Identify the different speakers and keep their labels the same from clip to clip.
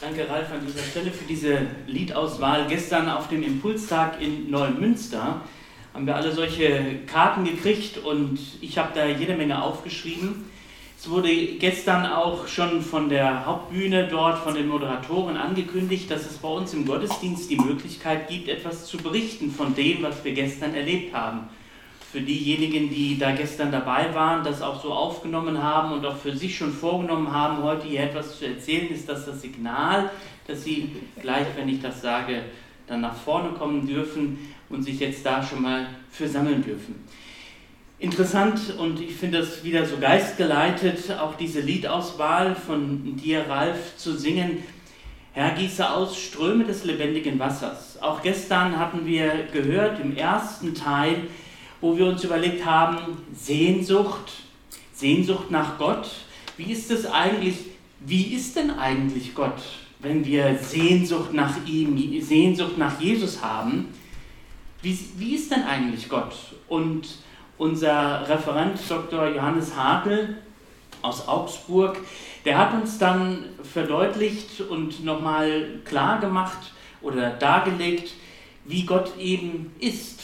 Speaker 1: Danke, Ralf, an dieser Stelle für diese Liedauswahl. Gestern auf dem Impulstag in Neumünster haben wir alle solche Karten gekriegt und ich habe da jede Menge aufgeschrieben. Es wurde gestern auch schon von der Hauptbühne dort, von den Moderatoren angekündigt, dass es bei uns im Gottesdienst die Möglichkeit gibt, etwas zu berichten von dem, was wir gestern erlebt haben. Für diejenigen, die da gestern dabei waren, das auch so aufgenommen haben und auch für sich schon vorgenommen haben, heute hier etwas zu erzählen, ist das Signal, dass sie gleich, wenn ich das sage, dann nach vorne kommen dürfen und sich jetzt da schon mal für sammeln dürfen. Interessant und ich finde das wieder so geistgeleitet, auch diese Liedauswahl von dir, Ralf, zu singen. Herr, gieße aus Ströme des lebendigen Wassers. Auch gestern hatten wir gehört im ersten Teil, wo wir uns überlegt haben, Sehnsucht nach Gott. Wie ist denn eigentlich Gott, wenn wir Sehnsucht nach ihm, Sehnsucht nach Jesus haben? Wie ist denn eigentlich Gott? Und unser Referent Dr. Johannes Hartl aus Augsburg, der hat uns dann verdeutlicht und nochmal klar gemacht oder dargelegt, wie Gott eben ist.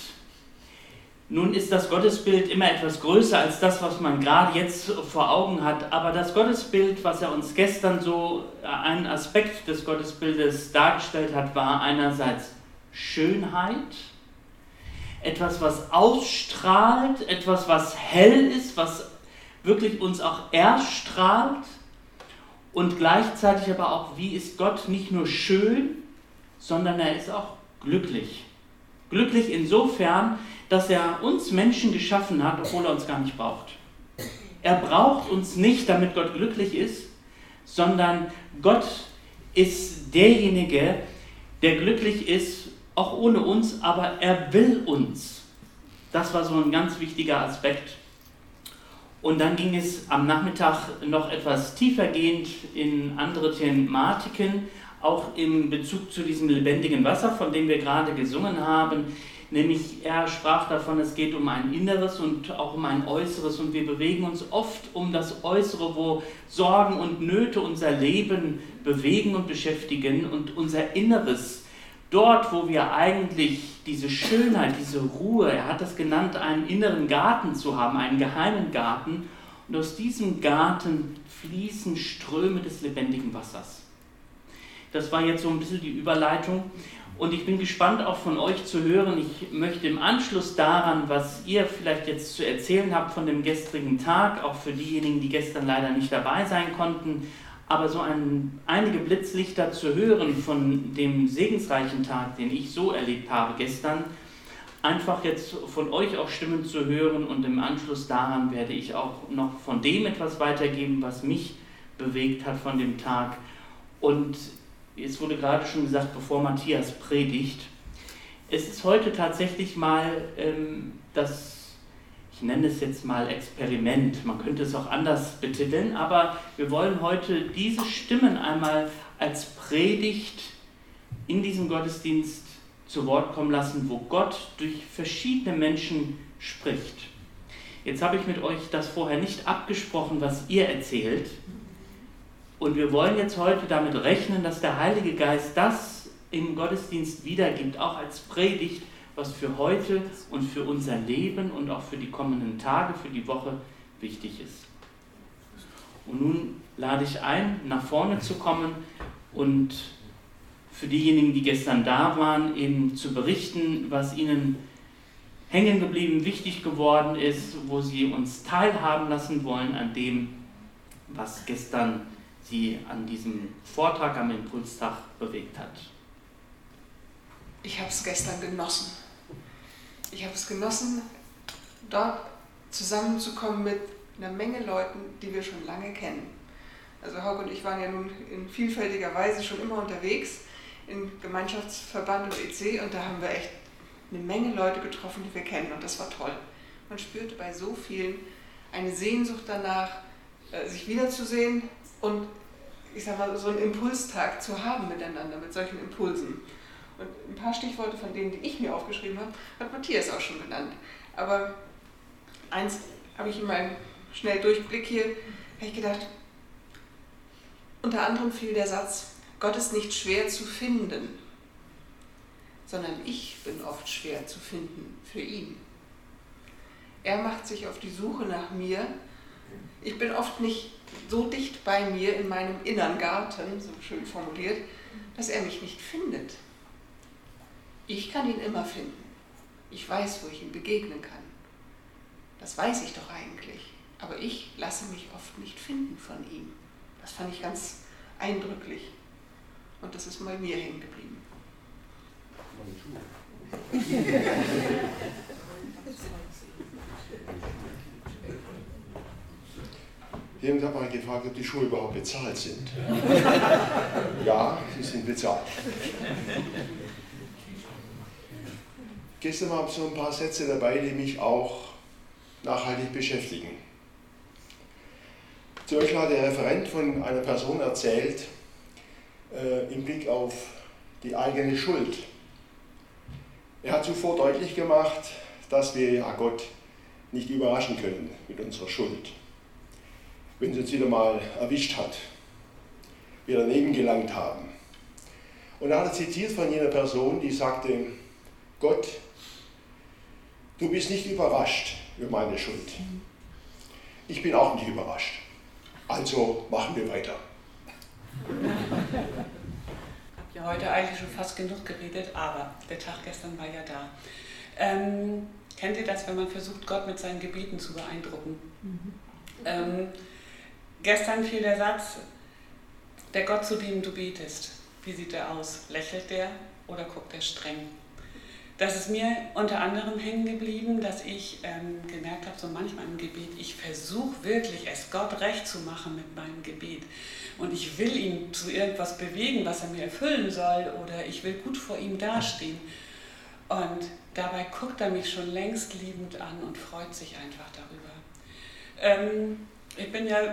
Speaker 1: Nun ist das Gottesbild immer etwas größer als das, was man gerade jetzt vor Augen hat, aber das Gottesbild, was er uns gestern so, ein Aspekt des Gottesbildes dargestellt hat, war einerseits Schönheit, etwas, was ausstrahlt, etwas, was hell ist, was wirklich uns auch erstrahlt und gleichzeitig aber auch, wie ist Gott nicht nur schön, sondern er ist auch glücklich. Glücklich insofern, dass er uns Menschen geschaffen hat, obwohl er uns gar nicht braucht. Er braucht uns nicht, damit Gott glücklich ist, sondern Gott ist derjenige, der glücklich ist, auch ohne uns, aber er will uns. Das war so ein ganz wichtiger Aspekt. Und dann ging es am Nachmittag noch etwas tiefergehend in andere Thematiken, auch im Bezug zu diesem lebendigen Wasser, von dem wir gerade gesungen haben. Nämlich er sprach davon, es geht um ein Inneres und auch um ein Äußeres und wir bewegen uns oft um das Äußere, wo Sorgen und Nöte unser Leben bewegen und beschäftigen und unser Inneres, dort wo wir eigentlich diese Schönheit, diese Ruhe, er hat das genannt, einen inneren Garten zu haben, einen geheimen Garten und aus diesem Garten fließen Ströme des lebendigen Wassers. Das war jetzt so ein bisschen die Überleitung. Und ich bin gespannt auch von euch zu hören. Ich möchte im Anschluss daran, was ihr vielleicht jetzt zu erzählen habt von dem gestrigen Tag, auch für diejenigen, die gestern leider nicht dabei sein konnten, aber so einige Blitzlichter zu hören von dem segensreichen Tag, den ich so erlebt habe gestern, einfach jetzt von euch auch Stimmen zu hören und im Anschluss daran werde ich auch noch von dem etwas weitergeben, was mich bewegt hat von dem Tag. Und es wurde gerade schon gesagt, bevor Matthias predigt, es ist heute tatsächlich mal ich nenne es jetzt mal Experiment, man könnte es auch anders betiteln, aber wir wollen heute diese Stimmen einmal als Predigt in diesem Gottesdienst zu Wort kommen lassen, wo Gott durch verschiedene Menschen spricht. Jetzt habe ich mit euch das vorher nicht abgesprochen, was ihr erzählt. Und wir wollen jetzt heute damit rechnen, dass der Heilige Geist das im Gottesdienst wiedergibt, auch als Predigt, was für heute und für unser Leben und auch für die kommenden Tage, für die Woche wichtig ist. Und nun lade ich ein, nach vorne zu kommen und für diejenigen, die gestern da waren, eben zu berichten, was ihnen hängen geblieben, wichtig geworden ist, wo sie uns teilhaben lassen wollen an dem, was gestern sie an diesem Vortrag am Impulstag bewegt hat.
Speaker 2: Ich habe es gestern genossen. Ich habe es genossen, dort zusammenzukommen mit einer Menge Leuten, die wir schon lange kennen. Also Hauke und ich waren ja nun in vielfältiger Weise schon immer unterwegs, im Gemeinschaftsverband und EC, und da haben wir echt eine Menge Leute getroffen, die wir kennen, und das war toll. Man spürte bei so vielen eine Sehnsucht danach, sich wiederzusehen und ich sag mal, so einen Impulstag zu haben miteinander, mit solchen Impulsen. Und ein paar Stichworte von denen, die ich mir aufgeschrieben habe, hat Matthias auch schon genannt. Aber eins habe ich in meinem Schnelldurchblick hier, habe ich gedacht, unter anderem fiel der Satz, Gott ist nicht schwer zu finden, sondern ich bin oft schwer zu finden für ihn. Er macht sich auf die Suche nach mir. Ich bin oft nicht so dicht bei mir in meinem inneren Garten, so schön formuliert, dass er mich nicht findet. Ich kann ihn immer finden. Ich weiß, wo ich ihm begegnen kann. Das weiß ich doch eigentlich. Aber ich lasse mich oft nicht finden von ihm. Das fand ich ganz eindrücklich. Und das ist bei mir hängen geblieben.
Speaker 3: Jemand hat mal gefragt, ob die Schuhe überhaupt bezahlt sind. Ja, sie sind bezahlt. Gestern waren so ein paar Sätze dabei, die mich auch nachhaltig beschäftigen. Zum Beispiel hat der Referent von einer Person erzählt, im Blick auf die eigene Schuld. Er hat zuvor deutlich gemacht, dass wir ja Gott nicht überraschen können mit unserer Schuld. Wenn sie uns wieder mal erwischt hat, wir daneben gelangt haben. Und er hat zitiert von jener Person, die sagte, Gott, du bist nicht überrascht über meine Schuld. Ich bin auch nicht überrascht. Also machen wir weiter.
Speaker 4: Ich habe ja heute eigentlich schon fast genug geredet, aber der Tag gestern war ja da. Kennt ihr das, wenn man versucht, Gott mit seinen Gebeten zu beeindrucken? Gestern fiel der Satz, der Gott, zu dem du betest, wie sieht er aus? Lächelt der oder guckt er streng? Das ist mir unter anderem hängen geblieben, dass ich gemerkt habe, so manchmal im Gebet, ich versuche wirklich, es Gott recht zu machen mit meinem Gebet. Und ich will ihn zu irgendwas bewegen, was er mir erfüllen soll, oder ich will gut vor ihm dastehen. Und dabei guckt er mich schon längst liebend an und freut sich einfach darüber. Ich bin ja,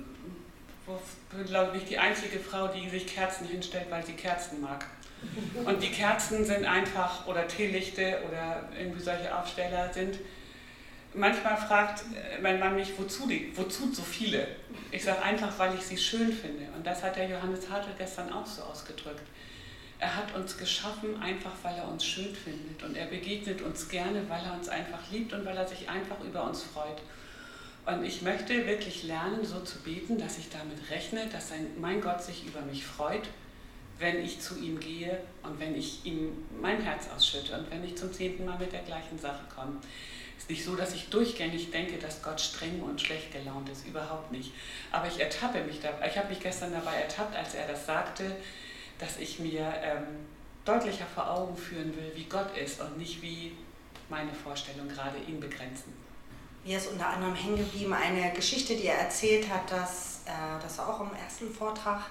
Speaker 4: glaube ich, die einzige Frau, die sich Kerzen hinstellt, weil sie Kerzen mag. Und die Kerzen sind einfach, oder Teelichte oder irgendwie solche Aufsteller sind. Manchmal fragt mein Mann mich, wozu so viele? Ich sage einfach, weil ich sie schön finde. Und das hat der Johannes Hartl gestern auch so ausgedrückt. Er hat uns geschaffen, einfach weil er uns schön findet. Und er begegnet uns gerne, weil er uns einfach liebt und weil er sich einfach über uns freut. Und ich möchte wirklich lernen, so zu beten, dass ich damit rechne, dass mein Gott sich über mich freut, wenn ich zu ihm gehe und wenn ich ihm mein Herz ausschütte und wenn ich zum 10. Mal mit der gleichen Sache komme. Es ist nicht so, dass ich durchgängig denke, dass Gott streng und schlecht gelaunt ist, überhaupt nicht. Aber ich ertappe mich dabei. Ich habe mich gestern dabei ertappt, als er das sagte, dass ich mir deutlicher vor Augen führen will, wie Gott ist und nicht wie meine Vorstellung gerade ihn begrenzen.
Speaker 5: Mir ist unter anderem hängen geblieben eine Geschichte, die er erzählt hat, das war auch im ersten Vortrag.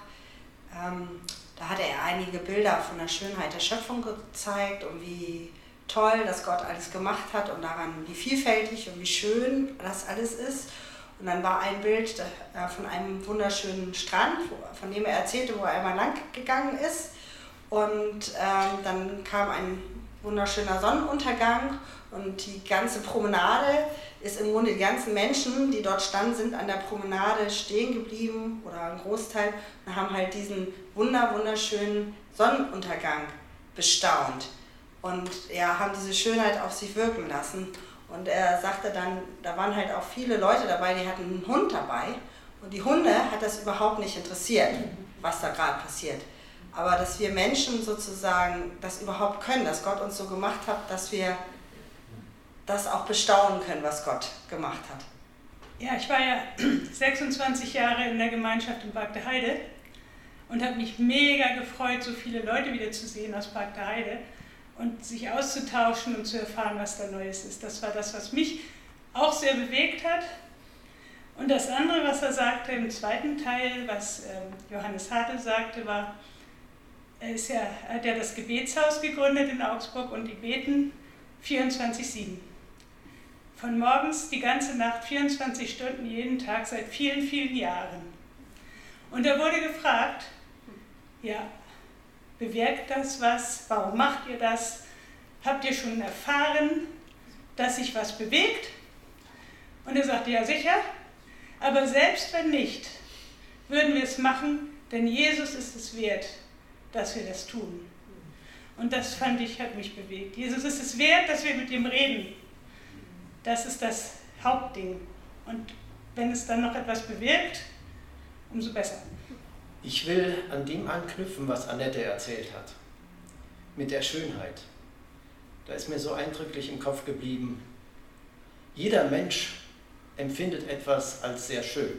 Speaker 5: Da hatte er einige Bilder von der Schönheit der Schöpfung gezeigt und wie toll das Gott alles gemacht hat und daran, wie vielfältig und wie schön das alles ist. Und dann war ein Bild von einem wunderschönen Strand, von dem er erzählte, wo er einmal lang gegangen ist. Und dann kam ein wunderschöner Sonnenuntergang und die ganze Promenade ist im Grunde, die ganzen Menschen, die dort standen, sind an der Promenade stehen geblieben oder ein Großteil und haben halt diesen wunderschönen Sonnenuntergang bestaunt und ja, haben diese Schönheit auf sich wirken lassen. Und er sagte dann, da waren halt auch viele Leute dabei, die hatten einen Hund dabei und die Hunde hat das überhaupt nicht interessiert, was da gerade passiert. Aber dass wir Menschen sozusagen das überhaupt können, dass Gott uns so gemacht hat, dass wir das auch bestaunen können, was Gott gemacht hat.
Speaker 6: Ja, ich war ja 26 Jahre in der Gemeinschaft in Bargteheide und habe mich mega gefreut, so viele Leute wieder zu sehen aus Bargteheide und sich auszutauschen und zu erfahren, was da Neues ist. Das war das, was mich auch sehr bewegt hat. Und das andere, was er sagte im zweiten Teil, was Johannes Hartl sagte, war, er hat ja das Gebetshaus gegründet in Augsburg und die beten 24/7. Von morgens die ganze Nacht, 24 Stunden jeden Tag, seit vielen, vielen Jahren. Und er wurde gefragt, ja, bewirkt das was? Warum macht ihr das? Habt ihr schon erfahren, dass sich was bewegt? Und er sagte, ja sicher, aber selbst wenn nicht, würden wir es machen, denn Jesus ist es wert, dass wir das tun. Und das fand ich, hat mich bewegt. Jesus ist es wert, dass wir mit ihm reden. Das ist das Hauptding. Und wenn es dann noch etwas bewirkt, umso besser.
Speaker 7: Ich will an dem anknüpfen, was Annette erzählt hat. Mit der Schönheit. Da ist mir so eindrücklich im Kopf geblieben. Jeder Mensch empfindet etwas als sehr schön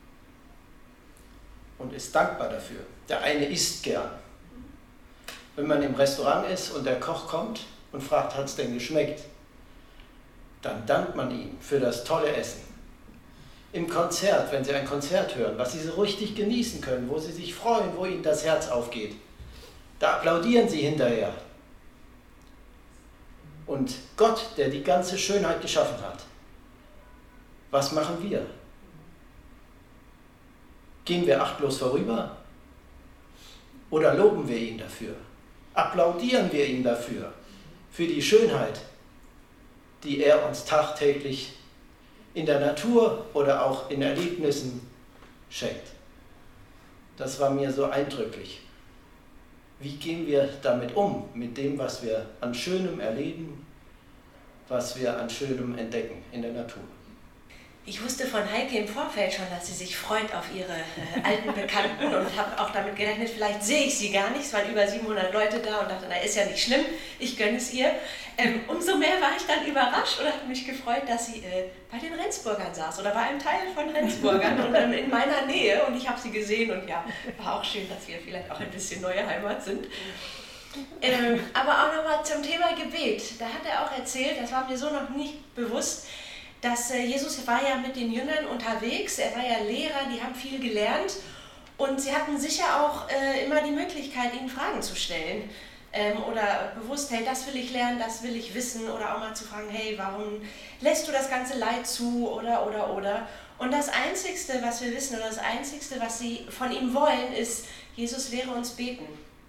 Speaker 7: und ist dankbar dafür. Der eine isst gern. Wenn man im Restaurant ist und der Koch kommt und fragt, hat es denn geschmeckt? Dann dankt man ihm für das tolle Essen. Im Konzert, wenn Sie ein Konzert hören, was Sie so richtig genießen können, wo Sie sich freuen, wo Ihnen das Herz aufgeht, da applaudieren Sie hinterher. Und Gott, der die ganze Schönheit geschaffen hat, was machen wir? Gehen wir achtlos vorüber? Oder loben wir ihn dafür? Applaudieren wir ihm dafür? Für die Schönheit, die er uns tagtäglich in der Natur oder auch in Erlebnissen schenkt. Das war mir so eindrücklich. Wie gehen wir damit um, mit dem, was wir an Schönem erleben, was wir an Schönem entdecken in der Natur?
Speaker 8: Ich wusste von Heike im Vorfeld schon, dass sie sich freut auf ihre alten Bekannten und habe auch damit gerechnet, vielleicht sehe ich sie gar nicht. Es waren über 700 Leute da und dachte, na, ist ja nicht schlimm, ich gönne es ihr. Umso mehr war ich dann überrascht und habe mich gefreut, dass sie bei den Rendsburgern saß oder bei einem Teil von Rendsburgern und dann in meiner Nähe, und ich habe sie gesehen und ja, war auch schön, dass wir vielleicht auch ein bisschen neue Heimat sind. Aber auch nochmal zum Thema Gebet. Da hat er auch erzählt, das war mir so noch nicht bewusst, dass Jesus war ja mit den Jüngern unterwegs, er war ja Lehrer, die haben viel gelernt und sie hatten sicher auch immer die Möglichkeit, ihnen Fragen zu stellen oder bewusst, hey, das will ich lernen, das will ich wissen, oder auch mal zu fragen, hey, warum lässt du das ganze Leid zu, oder. Und das Einzigste, was wir wissen, oder das Einzigste, was sie von ihm wollen, ist, Jesus, lehre uns beten.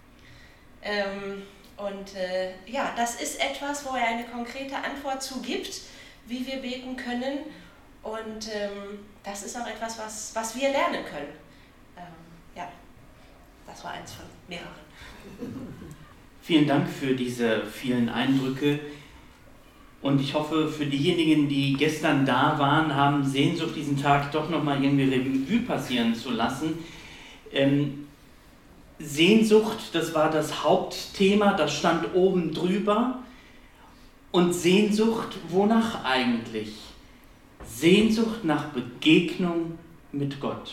Speaker 8: Ja, das ist etwas, wo er eine konkrete Antwort zu gibt, wie wir beten können, und das ist auch etwas, was wir lernen können. Ja, das war eins von mehreren.
Speaker 1: Vielen Dank für diese vielen Eindrücke, und ich hoffe, für diejenigen, die gestern da waren, haben Sehnsucht, diesen Tag doch nochmal irgendwie Revue passieren zu lassen. Sehnsucht, das war das Hauptthema, das stand oben drüber. Und Sehnsucht, wonach eigentlich? Sehnsucht nach Begegnung mit Gott.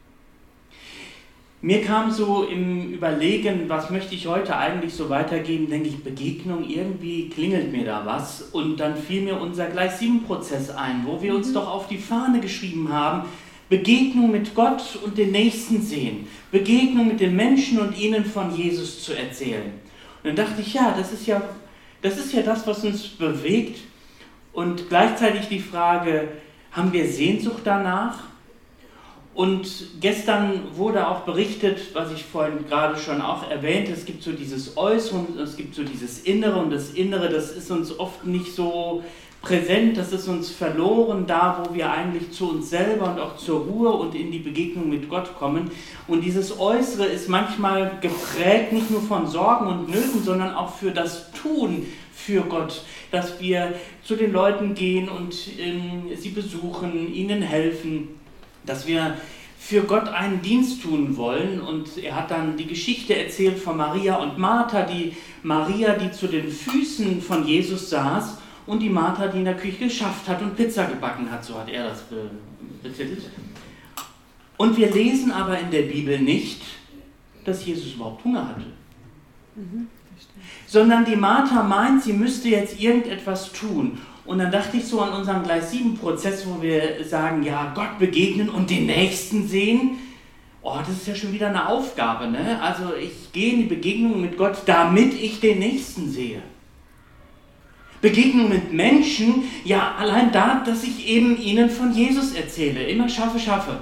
Speaker 1: Mir kam so im Überlegen, was möchte ich heute eigentlich so weitergeben, denke ich, Begegnung, irgendwie klingelt mir da was. Und dann fiel mir unser Gleis-7-Prozess ein, wo wir uns doch auf die Fahne geschrieben haben, Begegnung mit Gott und den Nächsten sehen, Begegnung mit den Menschen und ihnen von Jesus zu erzählen. Und dann dachte ich, ja, das ist ja das, was uns bewegt, und gleichzeitig die Frage, haben wir Sehnsucht danach? Und gestern wurde auch berichtet, was ich vorhin gerade schon auch erwähnte, es gibt so dieses Äußere und es gibt so dieses Innere, und das Innere, das ist uns oft nicht so präsent, das ist uns verloren, da wo wir eigentlich zu uns selber und auch zur Ruhe und in die Begegnung mit Gott kommen. Und dieses Äußere ist manchmal geprägt nicht nur von Sorgen und Nöten, sondern auch für das Tun für Gott, dass wir zu den Leuten gehen und sie besuchen, ihnen helfen, dass wir für Gott einen Dienst tun wollen. Und er hat dann die Geschichte erzählt von Maria und Martha, die Maria, die zu den Füßen von Jesus saß, und die Martha, die in der Küche geschafft hat und Pizza gebacken hat, so hat er das betitelt. Und wir lesen aber in der Bibel nicht, dass Jesus überhaupt Hunger hatte. Sondern die Martha meint, sie müsste jetzt irgendetwas tun. Und dann dachte ich so an unseren Gleis-7-Prozess, wo wir sagen, ja, Gott begegnen und den Nächsten sehen. Oh, das ist ja schon wieder eine Aufgabe, ne? Also ich gehe in die Begegnung mit Gott, damit ich den Nächsten sehe. Begegnung mit Menschen, ja, allein da, dass ich eben ihnen von Jesus erzähle. Immer schaffe.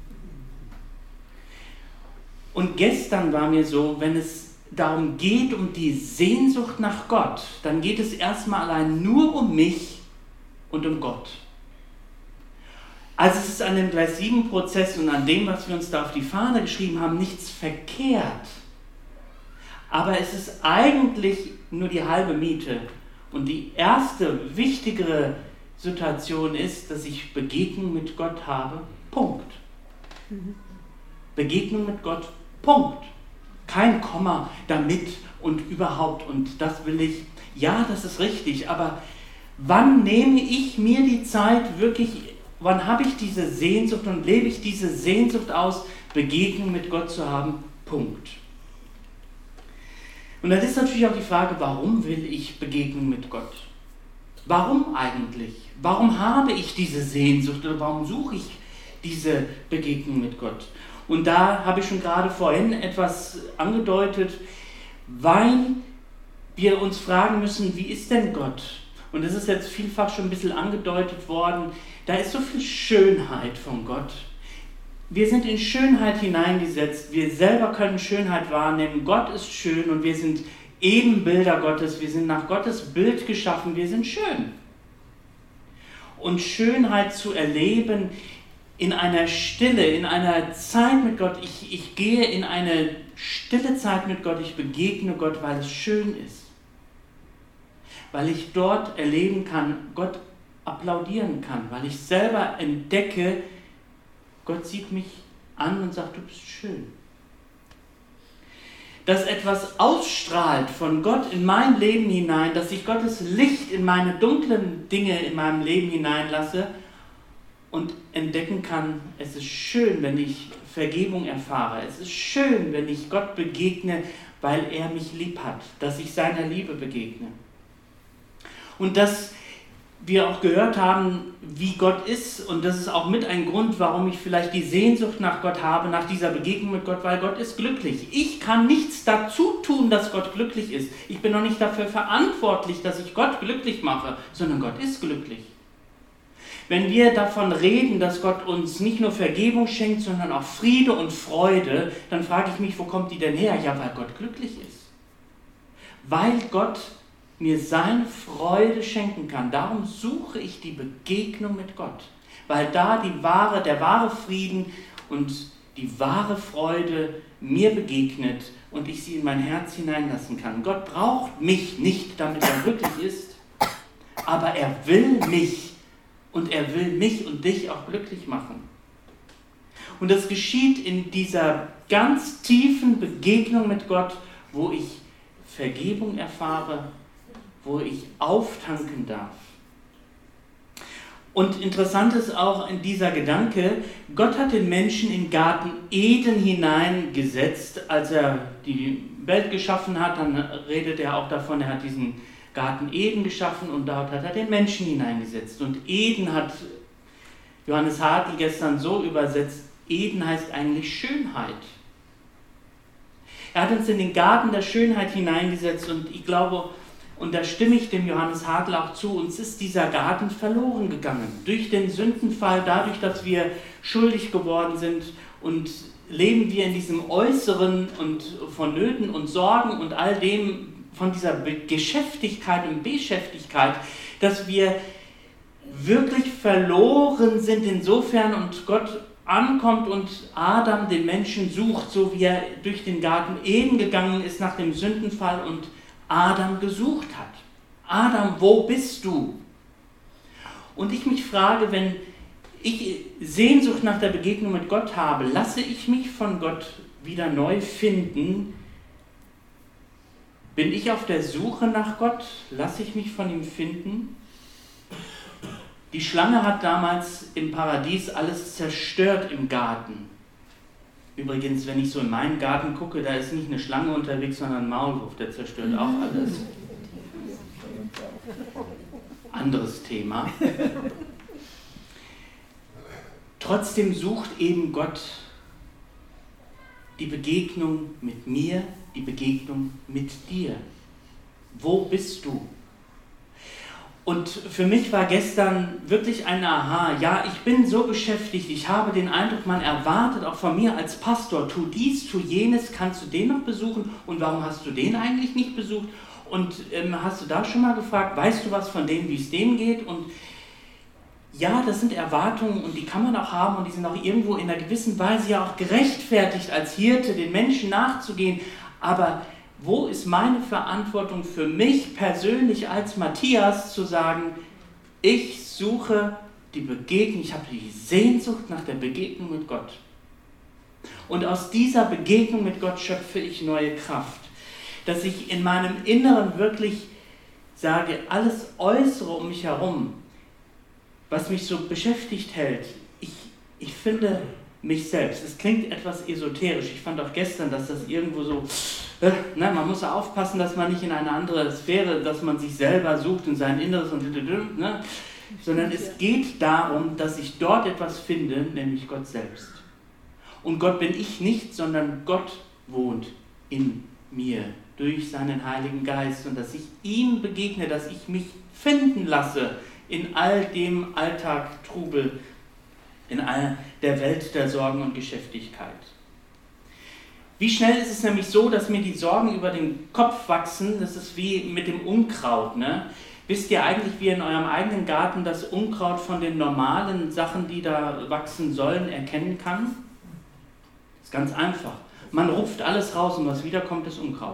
Speaker 1: Und gestern war mir so, wenn es darum geht, um die Sehnsucht nach Gott, dann geht es erstmal allein nur um mich und um Gott. Also es ist an dem Gleis-7-Prozess und an dem, was wir uns da auf die Fahne geschrieben haben, nichts verkehrt. Aber es ist eigentlich nur die halbe Miete. Und die erste, wichtigere Situation ist, dass ich Begegnung mit Gott habe. Punkt. Begegnung mit Gott. Punkt. Kein Komma damit und überhaupt und das will ich. Ja, das ist richtig, aber wann nehme ich mir die Zeit wirklich, wann habe ich diese Sehnsucht und lebe ich diese Sehnsucht aus, Begegnung mit Gott zu haben? Punkt. Und dann ist natürlich auch die Frage, warum will ich Begegnung mit Gott? Warum eigentlich? Warum habe ich diese Sehnsucht oder warum suche ich diese Begegnung mit Gott? Und da habe ich schon gerade vorhin etwas angedeutet, weil wir uns fragen müssen, wie ist denn Gott? Und das ist jetzt vielfach schon ein bisschen angedeutet worden, da ist so viel Schönheit von Gott. Wir sind in Schönheit hineingesetzt, wir selber können Schönheit wahrnehmen, Gott ist schön und wir sind Ebenbilder Gottes, wir sind nach Gottes Bild geschaffen, wir sind schön. Und Schönheit zu erleben in einer Stille, in einer Zeit mit Gott, ich gehe in eine stille Zeit mit Gott, ich begegne Gott, weil es schön ist. Weil ich dort erleben kann, Gott applaudieren kann, weil ich selber entdecke, Gott sieht mich an und sagt, du bist schön. Dass etwas ausstrahlt von Gott in mein Leben hinein, dass ich Gottes Licht in meine dunklen Dinge in meinem Leben hineinlasse und entdecken kann, es ist schön, wenn ich Vergebung erfahre. Es ist schön, wenn ich Gott begegne, weil er mich lieb hat, dass ich seiner Liebe begegne. Und dass wir auch gehört haben, wie Gott ist, und das ist auch mit ein Grund, warum ich vielleicht die Sehnsucht nach Gott habe, nach dieser Begegnung mit Gott, weil Gott ist glücklich. Ich kann nichts dazu tun, dass Gott glücklich ist. Ich bin noch nicht dafür verantwortlich, dass ich Gott glücklich mache, sondern Gott ist glücklich. Wenn wir davon reden, dass Gott uns nicht nur Vergebung schenkt, sondern auch Friede und Freude, dann frage ich mich, wo kommt die denn her? Ja, weil Gott glücklich ist. Weil Gott mir seine Freude schenken kann. Darum suche ich die Begegnung mit Gott, weil da der wahre Frieden und die wahre Freude mir begegnet und ich sie in mein Herz hineinlassen kann. Gott braucht mich nicht, damit er glücklich ist, aber er will mich und er will mich und dich auch glücklich machen. Und das geschieht in dieser ganz tiefen Begegnung mit Gott, wo ich Vergebung erfahre, wo ich auftanken darf. Und interessant ist auch in dieser Gedanke, Gott hat den Menschen in Garten Eden hineingesetzt, als er die Welt geschaffen hat, dann redet er auch davon, er hat diesen Garten Eden geschaffen und dort hat er den Menschen hineingesetzt. Und Eden hat Johannes Hartl gestern so übersetzt, Eden heißt eigentlich Schönheit. Er hat uns in den Garten der Schönheit hineingesetzt und ich glaube, und da stimme ich dem Johannes Hartl auch zu, uns ist dieser Garten verloren gegangen. Durch den Sündenfall, dadurch, dass wir schuldig geworden sind und leben wir in diesem Äußeren und von Nöten und Sorgen und all dem, von dieser Geschäftigkeit und Beschäftigkeit, dass wir wirklich verloren sind insofern und Gott ankommt und Adam den Menschen sucht, so wie er durch den Garten Eden gegangen ist nach dem Sündenfall und Adam gesucht hat. Adam, wo bist du? Und ich mich frage, wenn ich Sehnsucht nach der Begegnung mit Gott habe, lasse ich mich von Gott wieder neu finden? Bin ich auf der Suche nach Gott? Lasse ich mich von ihm finden? Die Schlange hat damals im Paradies alles zerstört im Garten. Übrigens, wenn ich so in meinen Garten gucke, da ist nicht eine Schlange unterwegs, sondern ein Maulwurf, der zerstört auch alles. Anderes Thema. Trotzdem sucht eben Gott die Begegnung mit mir, die Begegnung mit dir. Wo bist du? Und für mich war gestern wirklich ein Aha. Ja, ich bin so beschäftigt, ich habe den Eindruck, man erwartet auch von mir als Pastor, tu dies, tu jenes, kannst du den noch besuchen und warum hast du den eigentlich nicht besucht? Und hast du da schon mal gefragt, weißt du was von dem, wie es dem geht? Und ja, das sind Erwartungen und die kann man auch haben und die sind auch irgendwo in einer gewissen Weise ja auch gerechtfertigt, als Hirte den Menschen nachzugehen. Aber Wo ist meine Verantwortung für mich persönlich als Matthias zu sagen, ich suche die Begegnung, ich habe die Sehnsucht nach der Begegnung mit Gott. Und aus dieser Begegnung mit Gott schöpfe ich neue Kraft. Dass ich in meinem Inneren wirklich sage, alles Äußere um mich herum, was mich so beschäftigt hält, ich finde mich selbst. Es klingt etwas esoterisch. Ich fand auch gestern, dass das irgendwo so, man muss aufpassen, dass man nicht in eine andere Sphäre, dass man sich selber sucht und sein Inneres und sondern es geht darum, dass ich dort etwas finde, nämlich Gott selbst. Und Gott bin ich nicht, sondern Gott wohnt in mir durch seinen Heiligen Geist und dass ich ihm begegne, dass ich mich finden lasse in all dem Alltag, Trubel, in all der Welt der Sorgen und Geschäftigkeit. Wie schnell ist es nämlich so, dass mir die Sorgen über den Kopf wachsen, das ist wie mit dem Unkraut, ne? Wisst ihr eigentlich, wie ihr in eurem eigenen Garten das Unkraut von den normalen Sachen, die da wachsen sollen, erkennen kann? Das ist ganz einfach. Man rupft alles raus und was wiederkommt, ist Unkraut.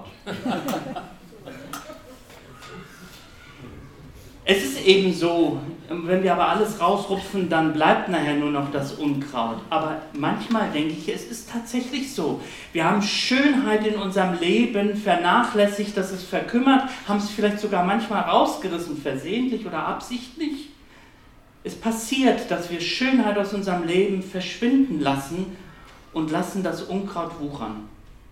Speaker 1: Es ist eben so, wenn wir aber alles rausrupfen, dann bleibt nachher nur noch das Unkraut. Aber manchmal denke ich, es ist tatsächlich so. Wir haben Schönheit in unserem Leben vernachlässigt, dass es verkümmert, haben es vielleicht sogar manchmal rausgerissen, versehentlich oder absichtlich. Es passiert, dass wir Schönheit aus unserem Leben verschwinden lassen und lassen das Unkraut wuchern.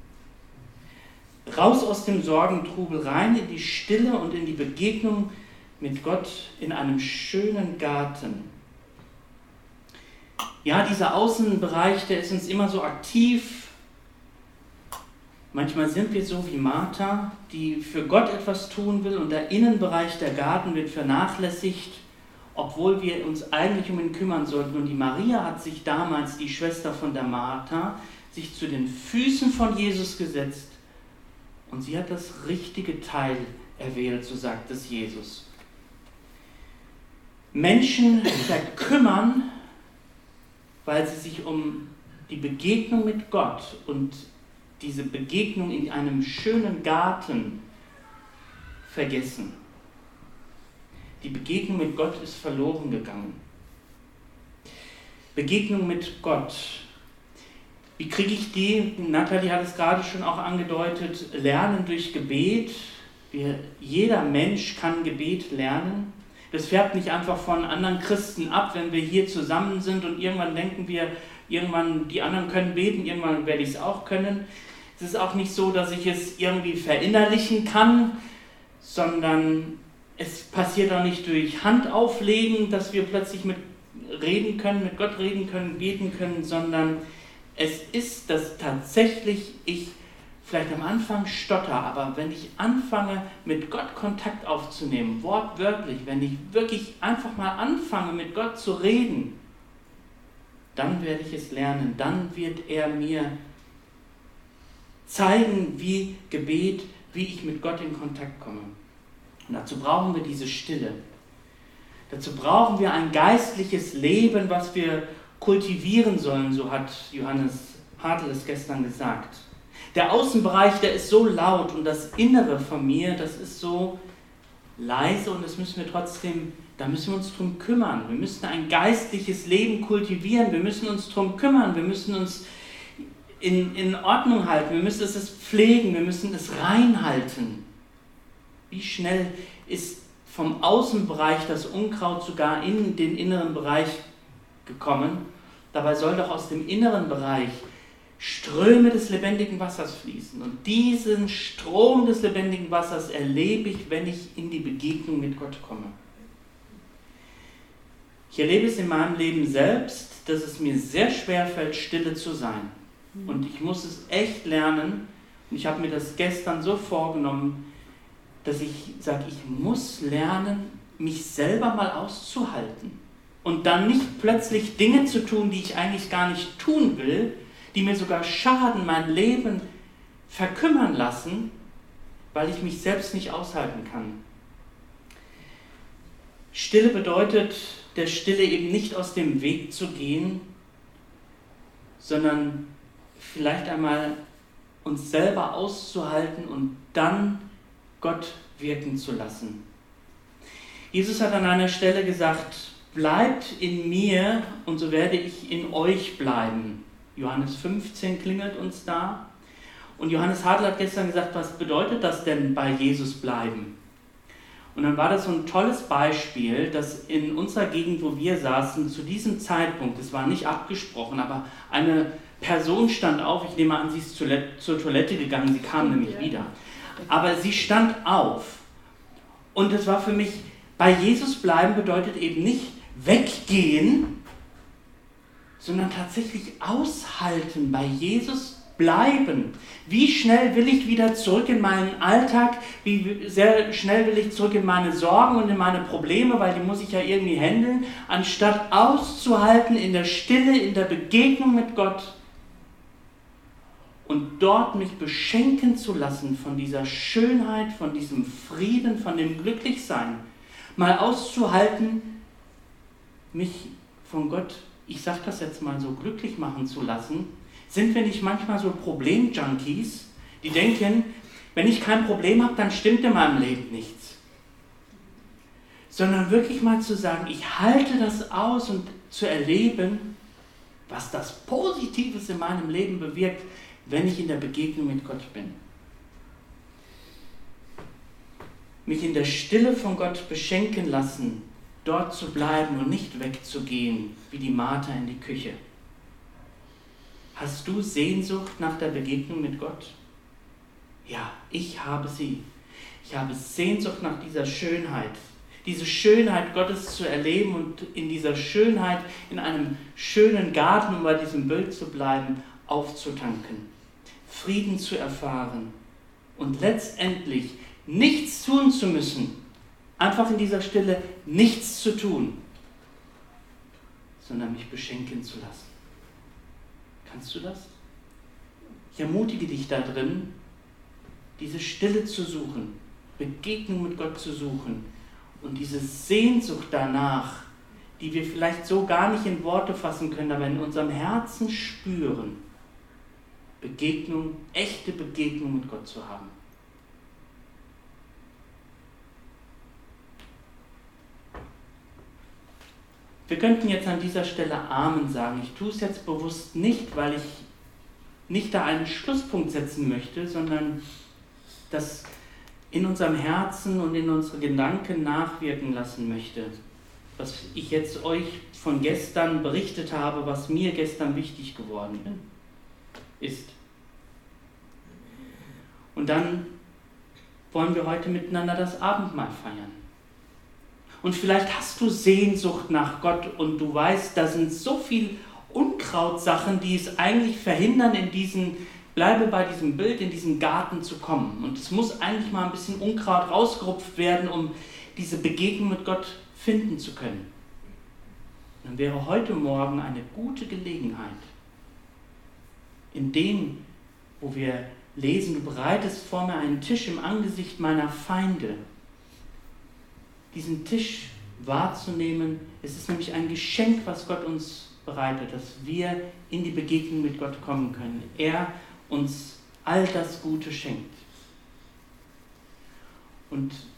Speaker 1: Raus aus dem Sorgentrubel, rein in die Stille und in die Begegnung mit Gott in einem schönen Garten. Ja, dieser Außenbereich, der ist uns immer so aktiv. Manchmal sind wir so wie Martha, die für Gott etwas tun will und der Innenbereich, der Garten, wird vernachlässigt, obwohl wir uns eigentlich um ihn kümmern sollten. Und die Maria hat sich damals, die Schwester von der Martha, sich zu den Füßen von Jesus gesetzt und sie hat das richtige Teil erwählt, so sagt es Jesus. Menschen verkümmern, weil sie sich um die Begegnung mit Gott und diese Begegnung in einem schönen Garten vergessen. Die Begegnung mit Gott ist verloren gegangen. Begegnung mit Gott. Wie kriege ich die? Nathalie hat es gerade schon auch angedeutet, lernen durch Gebet. Jeder Mensch kann Gebet lernen. Das färbt nicht einfach von anderen Christen ab, wenn wir hier zusammen sind und irgendwann denken wir, die anderen können beten, irgendwann werde ich es auch können. Es ist auch nicht so, dass ich es irgendwie verinnerlichen kann, sondern es passiert auch nicht durch Handauflegen, dass wir plötzlich mit Gott reden können, beten können, sondern es ist, dass tatsächlich ich vielleicht am Anfang stotter, aber wenn ich anfange, mit Gott Kontakt aufzunehmen, wortwörtlich, wenn ich wirklich einfach mal anfange, mit Gott zu reden, dann werde ich es lernen, dann wird er mir zeigen, wie Gebet, wie ich mit Gott in Kontakt komme. Und dazu brauchen wir diese Stille. Dazu brauchen wir ein geistliches Leben, was wir kultivieren sollen, so hat Johannes Hartl es gestern gesagt. Der Außenbereich, der ist so laut und das Innere von mir, das ist so leise und das müssen wir trotzdem, da müssen wir uns drum kümmern. Wir müssen ein geistliches Leben kultivieren, wir müssen uns drum kümmern, wir müssen uns in Ordnung halten, wir müssen es pflegen, wir müssen es reinhalten. Wie schnell ist vom Außenbereich das Unkraut sogar in den inneren Bereich gekommen? Dabei soll doch aus dem inneren Bereich Ströme des lebendigen Wassers fließen. Und diesen Strom des lebendigen Wassers erlebe ich, wenn ich in die Begegnung mit Gott komme. Ich erlebe es in meinem Leben selbst, dass es mir sehr schwer fällt, stille zu sein. Und ich muss es echt lernen. Und ich habe mir das gestern so vorgenommen, dass ich sage, ich muss lernen, mich selber mal auszuhalten. Und dann nicht plötzlich Dinge zu tun, die ich eigentlich gar nicht tun will, die mir sogar schaden, mein Leben verkümmern lassen, weil ich mich selbst nicht aushalten kann. Stille bedeutet, der Stille eben nicht aus dem Weg zu gehen, sondern vielleicht einmal uns selber auszuhalten und dann Gott wirken zu lassen. Jesus hat an einer Stelle gesagt, bleibt in mir und so werde ich in euch bleiben. Johannes 15 klingelt uns da. Und Johannes Hadl hat gestern gesagt, was bedeutet das denn bei Jesus bleiben? Und dann war das so ein tolles Beispiel, dass in unserer Gegend, wo wir saßen, zu diesem Zeitpunkt, es war nicht abgesprochen, aber eine Person stand auf, ich nehme an, sie ist zur Toilette gegangen, sie kam nämlich wieder. Aber sie stand auf. Und das war für mich, bei Jesus bleiben bedeutet eben nicht weggehen, sondern tatsächlich aushalten, bei Jesus bleiben. Wie schnell will ich wieder zurück in meinen Alltag, wie sehr schnell will ich zurück in meine Sorgen und in meine Probleme, weil die muss ich ja irgendwie handeln, anstatt auszuhalten in der Stille, in der Begegnung mit Gott und dort mich beschenken zu lassen von dieser Schönheit, von diesem Frieden, von dem Glücklichsein, mal auszuhalten, mich von Gott, ich sage das jetzt mal so, glücklich machen zu lassen. Sind wir nicht manchmal so Problem-Junkies, die denken, wenn ich kein Problem habe, dann stimmt in meinem Leben nichts. Sondern wirklich mal zu sagen, ich halte das aus und zu erleben, was das Positives in meinem Leben bewirkt, wenn ich in der Begegnung mit Gott bin. Mich in der Stille von Gott beschenken lassen, dort zu bleiben und nicht wegzugehen, wie die Martha in die Küche. Hast du Sehnsucht nach der Begegnung mit Gott? Ja, ich habe sie. Ich habe Sehnsucht nach dieser Schönheit. Diese Schönheit Gottes zu erleben und in dieser Schönheit, in einem schönen Garten, um bei diesem Bild zu bleiben, aufzutanken. Frieden zu erfahren und letztendlich nichts tun zu müssen. Einfach in dieser Stille nichts zu tun, sondern mich beschenken zu lassen. Kannst du das? Ich ermutige dich da drin, diese Stille zu suchen, Begegnung mit Gott zu suchen und diese Sehnsucht danach, die wir vielleicht so gar nicht in Worte fassen können, aber in unserem Herzen spüren, Begegnung, echte Begegnung mit Gott zu haben. Wir könnten jetzt an dieser Stelle Amen sagen. Ich tue es jetzt bewusst nicht, weil ich nicht da einen Schlusspunkt setzen möchte, sondern das in unserem Herzen und in unsere Gedanken nachwirken lassen möchte. Was ich jetzt euch von gestern berichtet habe, was mir gestern wichtig geworden ist. Und dann wollen wir heute miteinander das Abendmahl feiern. Und vielleicht hast du Sehnsucht nach Gott und du weißt, da sind so viele Unkrautsachen, die es eigentlich verhindern, bleibe bei diesem Bild, in diesen Garten zu kommen. Und es muss eigentlich mal ein bisschen Unkraut rausgerupft werden, um diese Begegnung mit Gott finden zu können. Dann wäre heute Morgen eine gute Gelegenheit, in dem, wo wir lesen, du bereitest vor mir einen Tisch im Angesicht meiner Feinde, diesen Tisch wahrzunehmen. Es ist nämlich ein Geschenk, was Gott uns bereitet, dass wir in die Begegnung mit Gott kommen können. Er uns all das Gute schenkt. Und